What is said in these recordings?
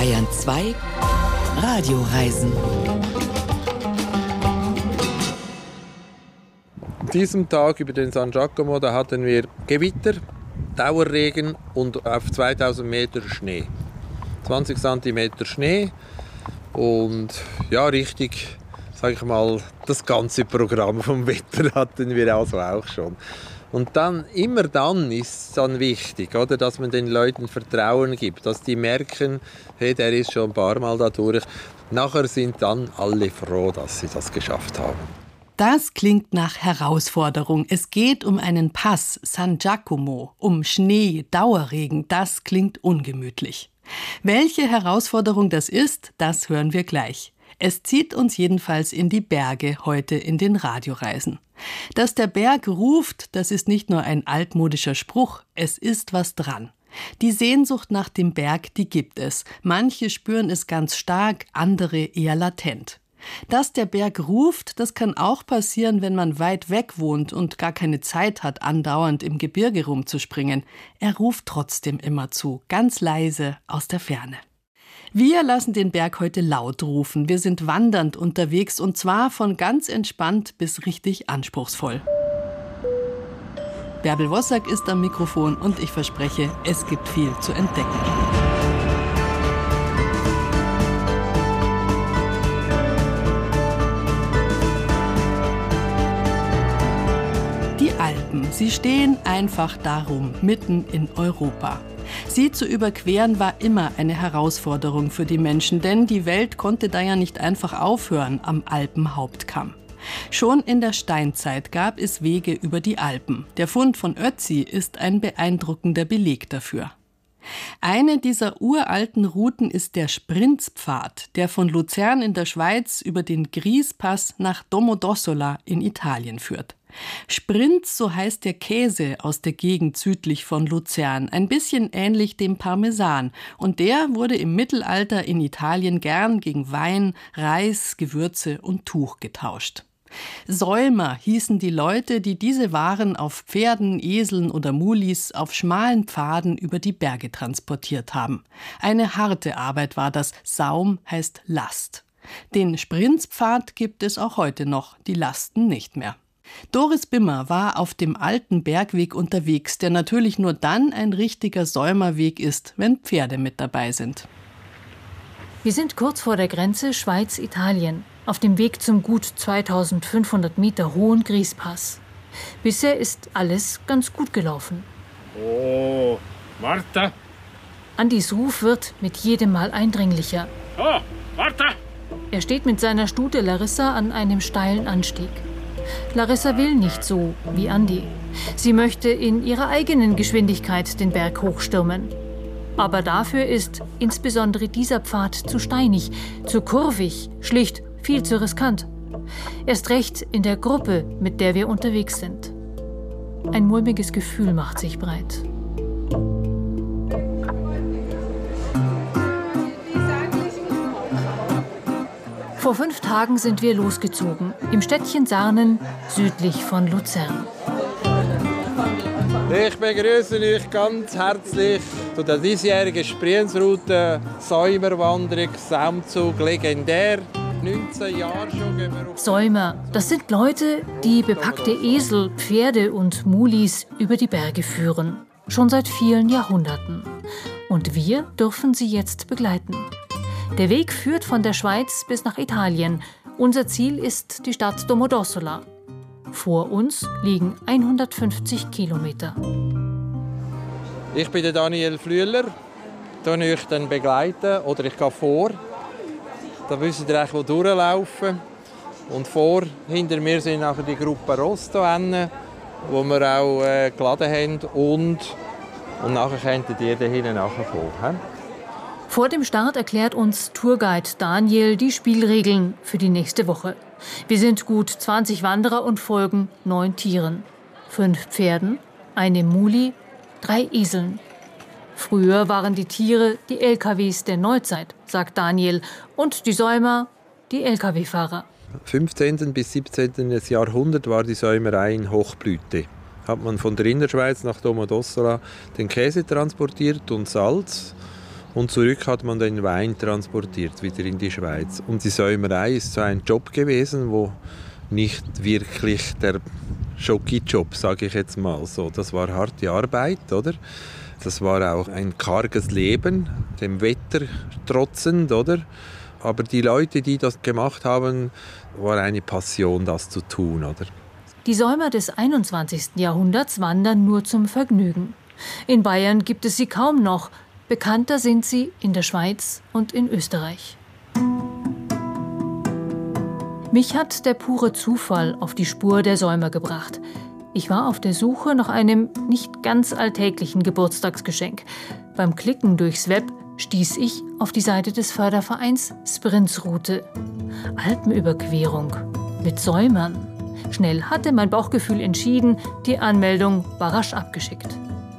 Bayern 2 Radioreisen. An diesem Tag über den San Giacomo, da hatten wir Gewitter, Dauerregen und auf 2000 Meter Schnee. 20 cm Schnee und ja, richtig, sage ich mal, das ganze Programm vom Wetter hatten wir also auch schon. Und dann, immer dann ist es dann wichtig, oder, dass man den Leuten Vertrauen gibt, dass die merken, hey, der ist schon ein paar Mal da durch. Nachher sind dann alle froh, dass sie das geschafft haben. Das klingt nach Herausforderung. Es geht um einen Pass, San Giacomo, um Schnee, Dauerregen. Das klingt ungemütlich. Welche Herausforderung das ist, das hören wir gleich. Es zieht uns jedenfalls in die Berge heute in den Radioreisen. Dass der Berg ruft, das ist nicht nur ein altmodischer Spruch, es ist was dran. Die Sehnsucht nach dem Berg, die gibt es. Manche spüren es ganz stark, andere eher latent. Dass der Berg ruft, das kann auch passieren, wenn man weit weg wohnt und gar keine Zeit hat, andauernd im Gebirge rumzuspringen. Er ruft trotzdem immer zu, ganz leise aus der Ferne. Wir lassen den Berg heute laut rufen. Wir sind wandernd unterwegs und zwar von ganz entspannt bis richtig anspruchsvoll. Bärbel Wossack ist am Mikrofon und ich verspreche, es gibt viel zu entdecken. Die Alpen, sie stehen einfach darum, mitten in Europa. Sie zu überqueren war immer eine Herausforderung für die Menschen, denn die Welt konnte da ja nicht einfach aufhören am Alpenhauptkamm. Schon in der Steinzeit gab es Wege über die Alpen. Der Fund von Ötzi ist ein beeindruckender Beleg dafür. Eine dieser uralten Routen ist der Sprinzpfad, der von Luzern in der Schweiz über den Griespass nach Domodossola in Italien führt. Sprinz, so heißt der Käse aus der Gegend südlich von Luzern, ein bisschen ähnlich dem Parmesan. Und der wurde im Mittelalter in Italien gern gegen Wein, Reis, Gewürze und Tuch getauscht. Säumer hießen die Leute, die diese Waren auf Pferden, Eseln oder Mulis auf schmalen Pfaden über die Berge transportiert haben. Eine harte Arbeit war das, Saum heißt Last. Den Sprinzpfad gibt es auch heute noch, die Lasten nicht mehr. Doris Bimmer war auf dem alten Bergweg unterwegs, der natürlich nur dann ein richtiger Säumerweg ist, wenn Pferde mit dabei sind. Wir sind kurz vor der Grenze Schweiz-Italien, auf dem Weg zum gut 2500 Meter hohen Griespass. Bisher ist alles ganz gut gelaufen. Oh, Martha! Andis Ruf wird mit jedem Mal eindringlicher. Oh, Martha! Er steht mit seiner Stute Larissa an einem steilen Anstieg. Larissa will nicht so wie Andi. Sie möchte in ihrer eigenen Geschwindigkeit den Berg hochstürmen. Aber dafür ist insbesondere dieser Pfad zu steinig, zu kurvig, schlicht viel zu riskant. Erst recht in der Gruppe, mit der wir unterwegs sind. Ein mulmiges Gefühl macht sich breit. Vor 5 Tagen sind wir losgezogen, im Städtchen Sarnen, südlich von Luzern. Ich begrüße euch ganz herzlich zu der diesjährigen Sprinzroute Säumerwanderung, Saumzug, legendär. 19 Jahre schon gehen wir auf. Säumer, das sind Leute, die bepackte Esel, Pferde und Mulis über die Berge führen. Schon seit vielen Jahrhunderten. Und wir dürfen sie jetzt begleiten. Der Weg führt von der Schweiz bis nach Italien. Unser Ziel ist die Stadt Domodossola. Vor uns liegen 150 Kilometer. Ich bin der Daniel Flüeler. Ich euch dann begleiten oder ich gehe vor. Da wisst ihr eigentlich, wo durchlaufen. Und hinter mir sind nachher die Gruppe Rosto, wo wir auch geladen haben. Und nachher könntet ihr da hinten nachfolgen. Vor dem Start erklärt uns Tourguide Daniel die Spielregeln für die nächste Woche. Wir sind gut 20 Wanderer und folgen 9 Tieren. 5 Pferden, eine Muli, 3 Eseln. Früher waren die Tiere die LKWs der Neuzeit, sagt Daniel, und die Säumer die LKW-Fahrer. 15. bis 17. Jahrhundert war die Säumerei in Hochblüte. Hat man von der Innerschweiz nach Domodossola den Käse transportiert und Salz. Und zurück hat man den Wein transportiert, wieder in die Schweiz. Und die Säumerei ist so ein Job gewesen, wo nicht wirklich der Schoki-Job, sage ich jetzt mal so. Das war harte Arbeit, oder? Das war auch ein karges Leben, dem Wetter trotzend, oder? Aber die Leute, die das gemacht haben, war eine Passion, das zu tun, oder? Die Säumer des 21. Jahrhunderts wandern nur zum Vergnügen. In Bayern gibt es sie kaum noch. Bekannter sind sie in der Schweiz und in Österreich. Mich hat der pure Zufall auf die Spur der Säumer gebracht. Ich war auf der Suche nach einem nicht ganz alltäglichen Geburtstagsgeschenk. Beim Klicken durchs Web stieß ich auf die Seite des Fördervereins Sprintsroute. Alpenüberquerung mit Säumern. Schnell hatte mein Bauchgefühl entschieden, die Anmeldung war rasch abgeschickt.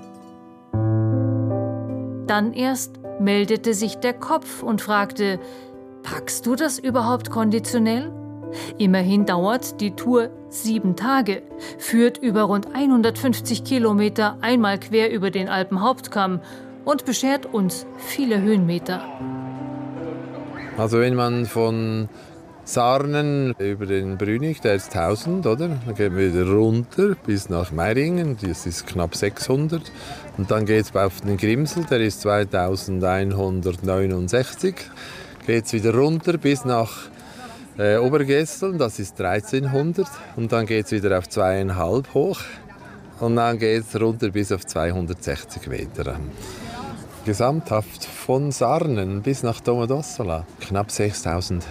Dann erst meldete sich der Kopf und fragte: Packst du das überhaupt konditionell? Immerhin dauert die Tour 7 Tage, führt über rund 150 Kilometer einmal quer über den Alpenhauptkamm und beschert uns viele Höhenmeter. Also wenn man von Sarnen über den Brünig, der ist 1000, oder? Dann gehen wir wieder runter bis nach Meiringen, das ist knapp 600. Und dann geht es auf den Grimsel, der ist 2169. Geht es wieder runter bis nach Obergesseln, das ist 1300. Und dann geht es wieder auf 2,5 hoch. Und dann geht es runter bis auf 260 Meter. Gesamthaft von Sarnen bis nach Domodossola, knapp 6000.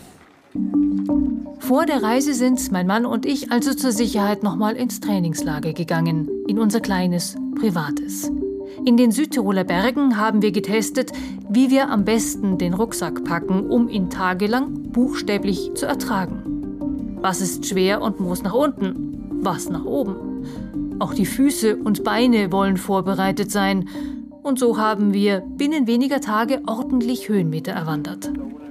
Vor der Reise sind mein Mann und ich also zur Sicherheit nochmal ins Trainingslager gegangen, in unser kleines, privates. In den Südtiroler Bergen haben wir getestet, wie wir am besten den Rucksack packen, um ihn tagelang buchstäblich zu ertragen. Was ist schwer und muss nach unten? Was nach oben? Auch die Füße und Beine wollen vorbereitet sein. Und so haben wir binnen weniger Tage ordentlich Höhenmeter erwandert.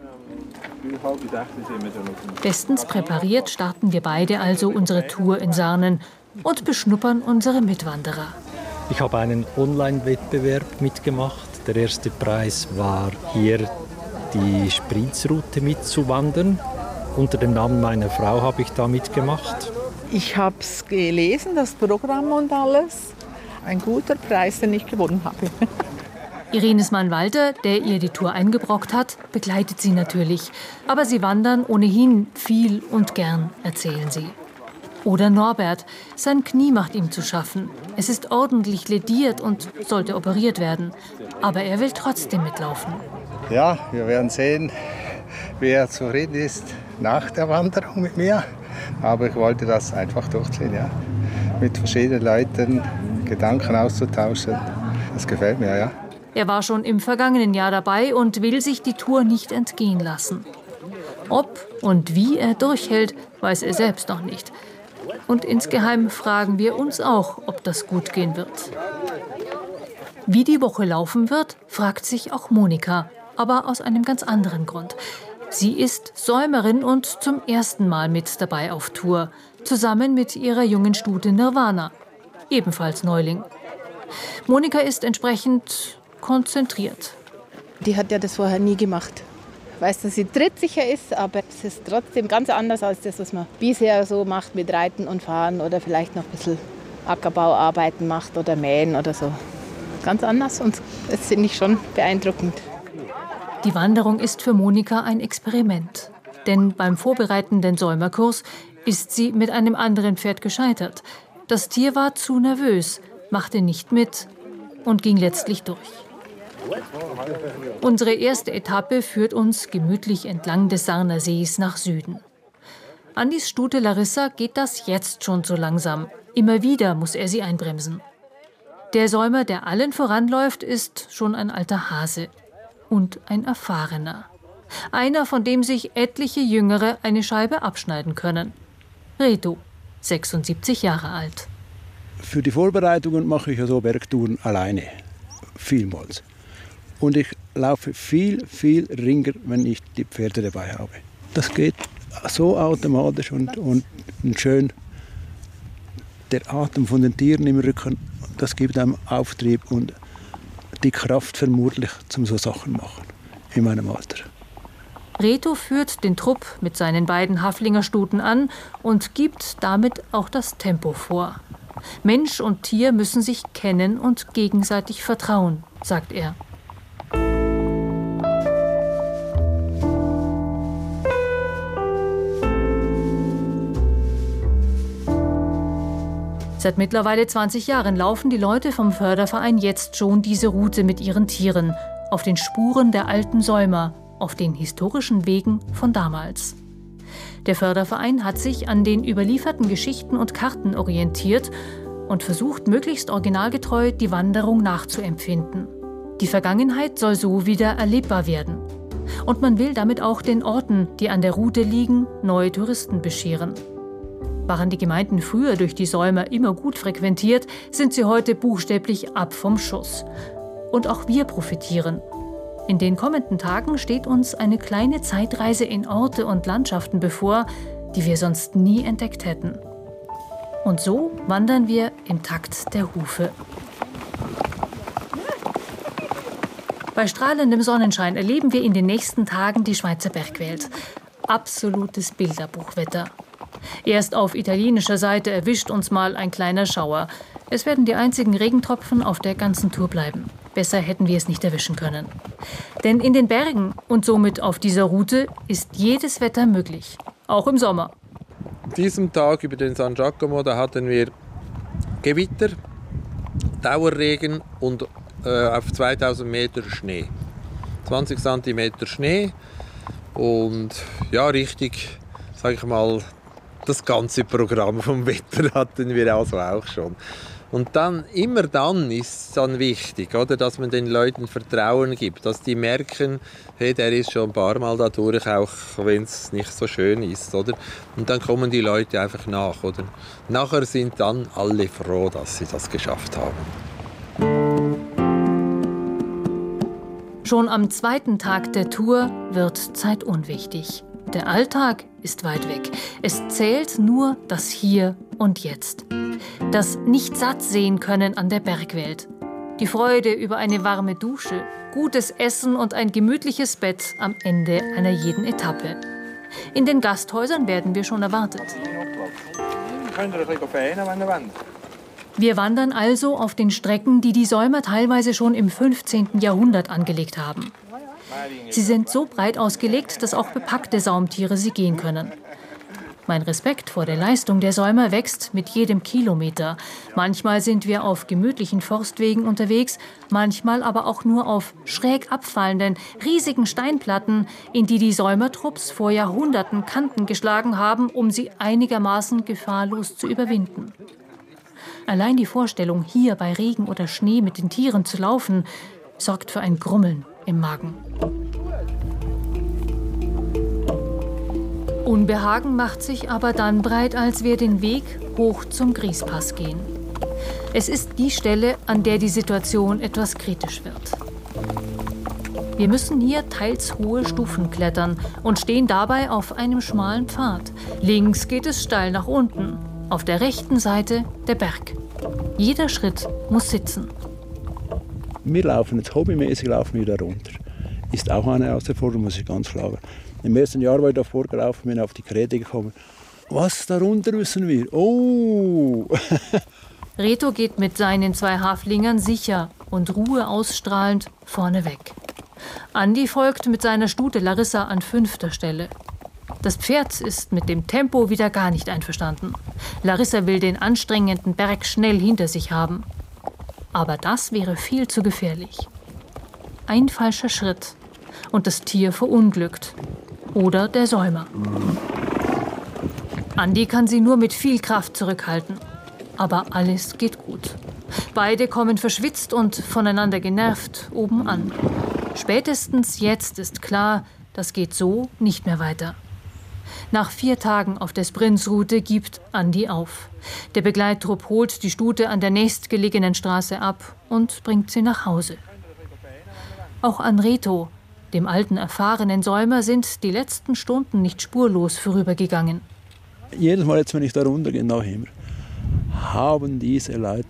Bestens präpariert starten wir beide also unsere Tour in Sarnen und beschnuppern unsere Mitwanderer. Ich habe einen Online-Wettbewerb mitgemacht. Der erste Preis war hier die Sprintsroute mitzuwandern. Unter dem Namen meiner Frau habe ich da mitgemacht. Ich habe es gelesen, das Programm und alles. Ein guter Preis, den ich gewonnen habe. Irines Mann Walter, der ihr die Tour eingebrockt hat, begleitet sie natürlich. Aber sie wandern ohnehin viel und gern, erzählen sie. Oder Norbert. Sein Knie macht ihm zu schaffen. Es ist ordentlich lediert und sollte operiert werden. Aber er will trotzdem mitlaufen. Ja, wir werden sehen, wer zufrieden ist nach der Wanderung mit mir. Aber ich wollte das einfach durchziehen, ja. Mit verschiedenen Leuten Gedanken auszutauschen. Das gefällt mir, ja. Er war schon im vergangenen Jahr dabei und will sich die Tour nicht entgehen lassen. Ob und wie er durchhält, weiß er selbst noch nicht. Und insgeheim fragen wir uns auch, ob das gut gehen wird. Wie die Woche laufen wird, fragt sich auch Monika, aber aus einem ganz anderen Grund. Sie ist Säumerin und zum ersten Mal mit dabei auf Tour, zusammen mit ihrer jungen Stute Nirvana, ebenfalls Neuling. Monika ist entsprechend konzentriert. Die hat ja das vorher nie gemacht. Ich weiß, dass sie trittsicher ist, aber es ist trotzdem ganz anders als das, was man bisher so macht mit Reiten und Fahren oder vielleicht noch ein bisschen Ackerbauarbeiten macht oder Mähen oder so. Ganz anders und das finde ich schon beeindruckend. Die Wanderung ist für Monika ein Experiment. Denn beim vorbereitenden Säumerkurs ist sie mit einem anderen Pferd gescheitert. Das Tier war zu nervös, machte nicht mit und ging letztlich durch. Unsere erste Etappe führt uns gemütlich entlang des Sarner Sees nach Süden. Andis Stute Larissa geht das jetzt schon so langsam. Immer wieder muss er sie einbremsen. Der Säumer, der allen voranläuft, ist schon ein alter Hase und ein erfahrener. Einer, von dem sich etliche Jüngere eine Scheibe abschneiden können. Reto, 76 Jahre alt. Für die Vorbereitungen mache ich ja so Bergtouren alleine, vielmals. Und ich laufe viel ringer, wenn ich die Pferde dabei habe. Das geht so automatisch und schön. Der Atem von den Tieren im Rücken, das gibt einem Auftrieb und die Kraft vermutlich, um so Sachen zu machen in meinem Alter. Reto führt den Trupp mit seinen beiden Haflingerstuten an und gibt damit auch das Tempo vor. Mensch und Tier müssen sich kennen und gegenseitig vertrauen, sagt er. Seit mittlerweile 20 Jahren laufen die Leute vom Förderverein jetzt schon diese Route mit ihren Tieren, auf den Spuren der alten Säumer, auf den historischen Wegen von damals. Der Förderverein hat sich an den überlieferten Geschichten und Karten orientiert und versucht, möglichst originalgetreu die Wanderung nachzuempfinden. Die Vergangenheit soll so wieder erlebbar werden. Und man will damit auch den Orten, die an der Route liegen, neue Touristen bescheren. Waren die Gemeinden früher durch die Säumer immer gut frequentiert, sind sie heute buchstäblich ab vom Schuss. Und auch wir profitieren. In den kommenden Tagen steht uns eine kleine Zeitreise in Orte und Landschaften bevor, die wir sonst nie entdeckt hätten. Und so wandern wir im Takt der Hufe. Bei strahlendem Sonnenschein erleben wir in den nächsten Tagen die Schweizer Bergwelt. Absolutes Bilderbuchwetter. Erst auf italienischer Seite erwischt uns mal ein kleiner Schauer. Es werden die einzigen Regentropfen auf der ganzen Tour bleiben. Besser hätten wir es nicht erwischen können. Denn in den Bergen und somit auf dieser Route ist jedes Wetter möglich. Auch im Sommer. An diesem Tag über den San Giacomo, da hatten wir Gewitter, Dauerregen und auf 2000 Meter Schnee. 20 cm Schnee und ja, richtig, sage ich mal, das ganze Programm vom Wetter hatten wir also auch schon. Und dann, immer dann ist es dann wichtig, oder, dass man den Leuten Vertrauen gibt, dass die merken, hey, der ist schon ein paar Mal da durch, auch wenn es nicht so schön ist. Oder? Und dann kommen die Leute einfach nach. Oder? Nachher sind dann alle froh, dass sie das geschafft haben. Schon am zweiten Tag der Tour wird Zeit unwichtig. Der Alltag ist weit weg. Es zählt nur das Hier und Jetzt. Das Nicht-Satt-Sehen können an der Bergwelt. Die Freude über eine warme Dusche, gutes Essen und ein gemütliches Bett am Ende einer jeden Etappe. In den Gasthäusern werden wir schon erwartet. Wir wandern also auf den Strecken, die die Säumer teilweise schon im 15. Jahrhundert angelegt haben. Sie sind so breit ausgelegt, dass auch bepackte Saumtiere sie gehen können. Mein Respekt vor der Leistung der Säumer wächst mit jedem Kilometer. Manchmal sind wir auf gemütlichen Forstwegen unterwegs, manchmal aber auch nur auf schräg abfallenden, riesigen Steinplatten, in die die Säumertrupps vor Jahrhunderten Kanten geschlagen haben, um sie einigermaßen gefahrlos zu überwinden. Allein die Vorstellung, hier bei Regen oder Schnee mit den Tieren zu laufen, sorgt für ein Grummeln im Magen. Unbehagen macht sich aber dann breit, als wir den Weg hoch zum Griespass gehen. Es ist die Stelle, an der die Situation etwas kritisch wird. Wir müssen hier teils hohe Stufen klettern und stehen dabei auf einem schmalen Pfad. Links geht es steil nach unten, auf der rechten Seite der Berg. Jeder Schritt muss sitzen. Wir laufen jetzt hobbymäßig da runter. Ist auch eine Herausforderung, muss ich ganz klar sagen. Im ersten Jahr, wo ich da vorgelaufen bin, auf die Krete gekommen. Was darunter müssen wir? Oh! Reto geht mit seinen 2 Haflingern sicher und Ruhe ausstrahlend vorneweg. Andi folgt mit seiner Stute Larissa an 5. Stelle. Das Pferd ist mit dem Tempo wieder gar nicht einverstanden. Larissa will den anstrengenden Berg schnell hinter sich haben. Aber das wäre viel zu gefährlich. Ein falscher Schritt und das Tier verunglückt. Oder der Säumer. Andi kann sie nur mit viel Kraft zurückhalten. Aber alles geht gut. Beide kommen verschwitzt und voneinander genervt oben an. Spätestens jetzt ist klar, das geht so nicht mehr weiter. Nach 4 Tagen auf der Sprintsroute gibt Andi auf. Der Begleittrupp holt die Stute an der nächstgelegenen Straße ab und bringt sie nach Hause. Auch an Reto, dem alten, erfahrenen Säumer, sind die letzten Stunden nicht spurlos vorübergegangen. Jedes Mal, jetzt, wenn ich da runtergehe, noch immer, haben diese Leute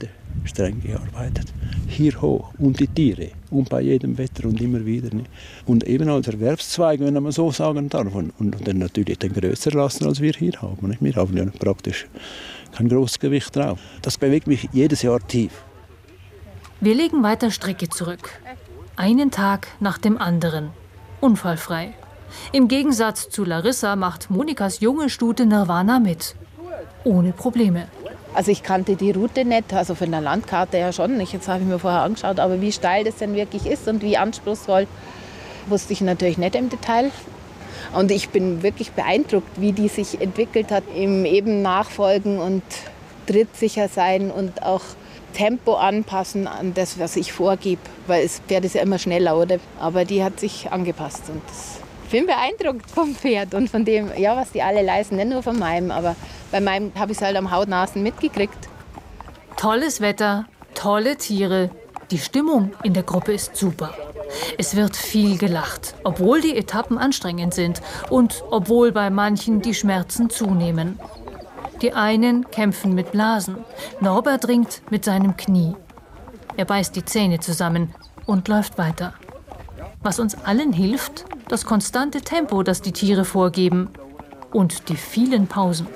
streng gearbeitet. Hier hoch und die Tiere und bei jedem Wetter und immer wieder. Und eben als Erwerbszweig, wenn man so sagen darf. Und dann natürlich den größer lassen, als wir hier haben. Wir haben ja praktisch kein großes Gewicht drauf. Das bewegt mich jedes Jahr tief. Wir legen weiter Strecke zurück. Einen Tag nach dem anderen. Unfallfrei. Im Gegensatz zu Larissa macht Monikas junge Stute Nirvana mit. Ohne Probleme. Also ich kannte die Route nicht, also von der Landkarte ja schon nicht. Jetzt habe ich mir vorher angeschaut, aber wie steil das denn wirklich ist und wie anspruchsvoll, wusste ich natürlich nicht im Detail. Und ich bin wirklich beeindruckt, wie die sich entwickelt hat im eben Nachfolgen und trittsicher sein und auch Tempo anpassen an das, was ich vorgebe. Weil das Pferd ist ja immer schneller, oder? Aber die hat sich angepasst. Und ich bin beeindruckt vom Pferd und von dem, ja, was die alle leisten. Nicht nur von meinem, aber bei meinem habe ich es halt am Hautnasen mitgekriegt. Tolles Wetter, tolle Tiere. Die Stimmung in der Gruppe ist super. Es wird viel gelacht, obwohl die Etappen anstrengend sind und obwohl bei manchen die Schmerzen zunehmen. Die einen kämpfen mit Blasen. Norbert ringt mit seinem Knie. Er beißt die Zähne zusammen und läuft weiter. Was uns allen hilft, das konstante Tempo, das die Tiere vorgeben und die vielen Pausen.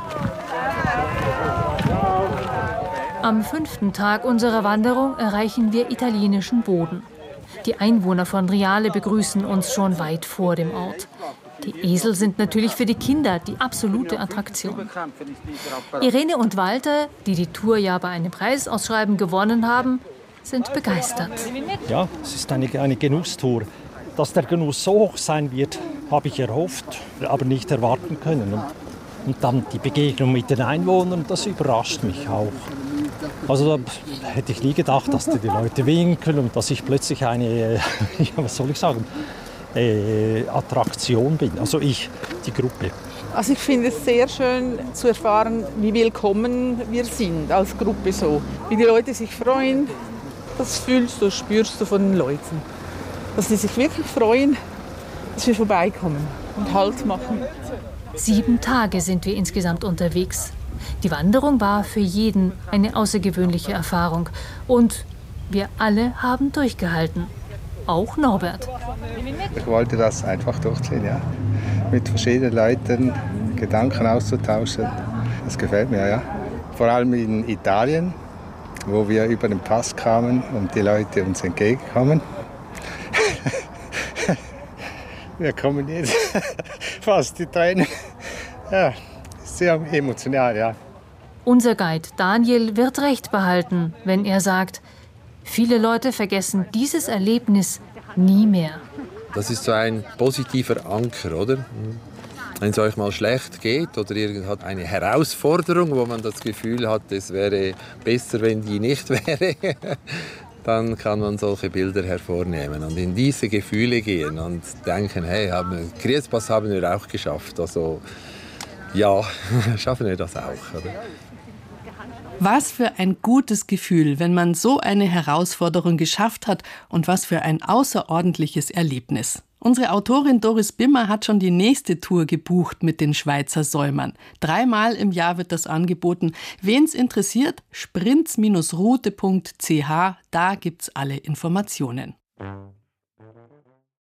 Am 5. Tag unserer Wanderung erreichen wir italienischen Boden. Die Einwohner von Riale begrüßen uns schon weit vor dem Ort. Die Esel sind natürlich für die Kinder die absolute Attraktion. Irene und Walter, die die Tour ja bei einem Preisausschreiben gewonnen haben, sind begeistert. Ja, es ist eine Genusstour. Dass der Genuss so hoch sein wird, habe ich erhofft, aber nicht erwarten können. Und dann die Begegnung mit den Einwohnern, das überrascht mich auch. Also da hätte ich nie gedacht, dass die Leute winken und dass ich plötzlich eine, was soll ich sagen, Attraktion bin. Also ich, die Gruppe. Also ich finde es sehr schön zu erfahren, wie willkommen wir sind als Gruppe so. Wie die Leute sich freuen, das fühlst du, spürst du von den Leuten. Dass sie sich wirklich freuen, dass wir vorbeikommen und Halt machen. 7 Tage sind wir insgesamt unterwegs. Die Wanderung war für jeden eine außergewöhnliche Erfahrung. Und wir alle haben durchgehalten. Auch Norbert. Ich wollte das einfach durchziehen, ja. Mit verschiedenen Leuten Gedanken auszutauschen. Das gefällt mir, ja. Vor allem in Italien, wo wir über den Pass kamen und die Leute uns entgegenkommen. Wir kommen jetzt fast die Tränen. Ja, sehr emotional, ja. Unser Guide Daniel wird recht behalten, wenn er sagt, viele Leute vergessen dieses Erlebnis nie mehr. Das ist so ein positiver Anker, oder? Wenn es euch mal schlecht geht oder ihr habt eine Herausforderung, wo man das Gefühl hat, es wäre besser, wenn die nicht wäre, dann kann man solche Bilder hervornehmen und in diese Gefühle gehen und denken, hey, Kriespass haben wir auch geschafft. Also ja, schaffen wir das auch, oder? Was für ein gutes Gefühl, wenn man so eine Herausforderung geschafft hat und was für ein außerordentliches Erlebnis. Unsere Autorin Doris Bimmer hat schon die nächste Tour gebucht mit den Schweizer Säumern. 3-mal im Jahr wird das angeboten. Wen's interessiert, sprints-route.ch, da gibt's alle Informationen.